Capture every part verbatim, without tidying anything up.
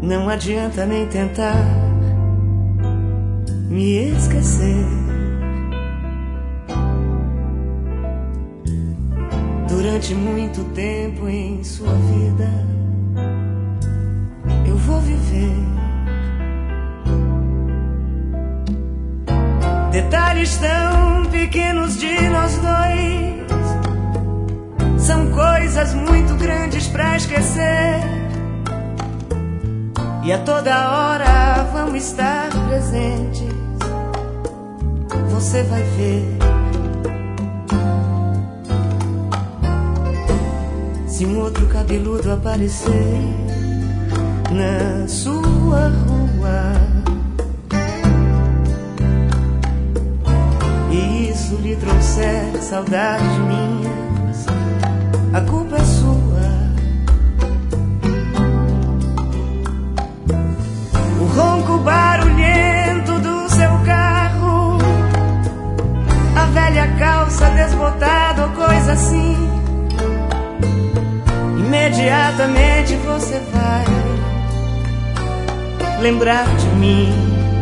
Não adianta nem tentar me esquecer. Durante muito tempo em sua vida eu vou viver detalhes tão pequenos de nós dois. São coisas muito grandes pra esquecer, e a toda hora vão estar presentes. Você vai ver. Se um outro cabeludo aparecer na sua rua e isso lhe trouxer saudades minhas, a culpa é sua. O ronco barulhento do seu carro, a velha calça desbotada ou coisa assim, imediatamente você vai lembrar de mim.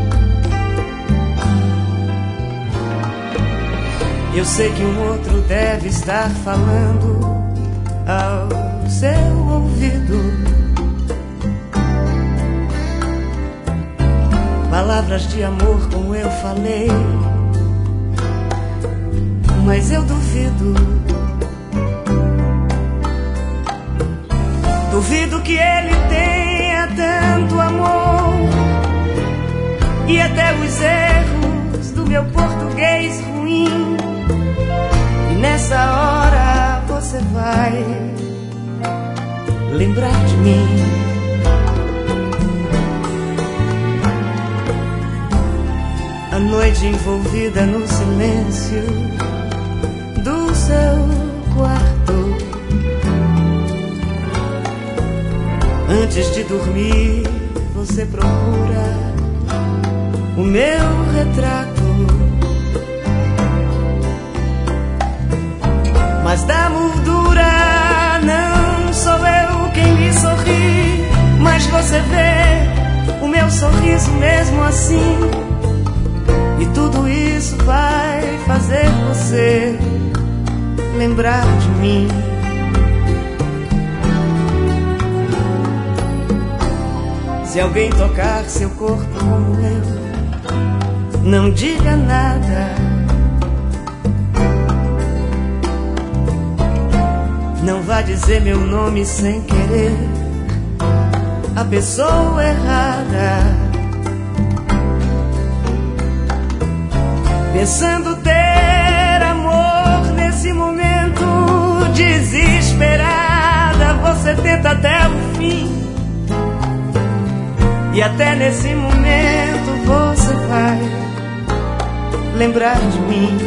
Eu sei que um outro deve estar falando ao seu ouvido palavras de amor como eu falei, mas eu duvido. Duvido que ele tenha tanto amor, e até os erros do meu português ruim. E nessa hora você vai lembrar de mim. A noite envolvida no silêncio do seu quarto, antes de dormir você procura o meu retrato. Mas da moldura não sou eu quem lhe sorri, mas você vê o meu sorriso mesmo assim. E tudo isso vai fazer você lembrar de mim. Se alguém tocar seu corpo como eu, não diga nada. Não vá dizer meu nome sem querer a pessoa errada. Pensando ter amor nesse momento, desesperada, você tenta até o fim. E até nesse momento você vai lembrar de mim.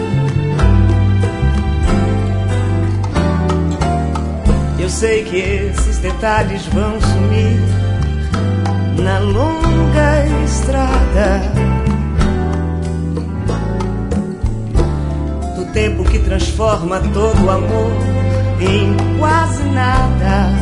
Eu sei que esses detalhes vão sumir na longa estrada do tempo que transforma todo o amor em quase nada.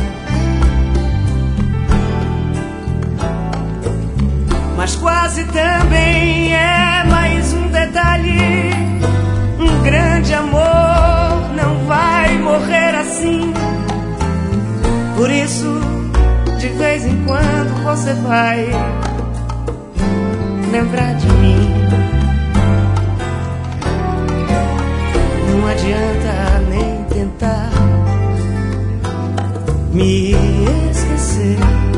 Mas quase também é mais um detalhe. Um grande amor não vai morrer assim. Por isso, de vez em quando você vai lembrar de mim. Não adianta nem tentar me esquecer.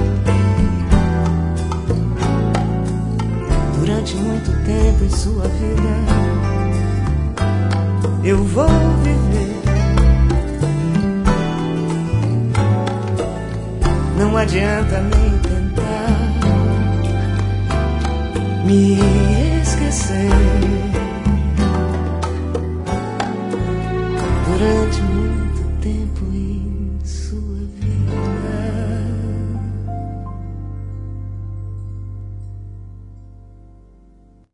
Durante muito tempo em sua vida eu vou viver. Não adianta nem tentar me esquecer.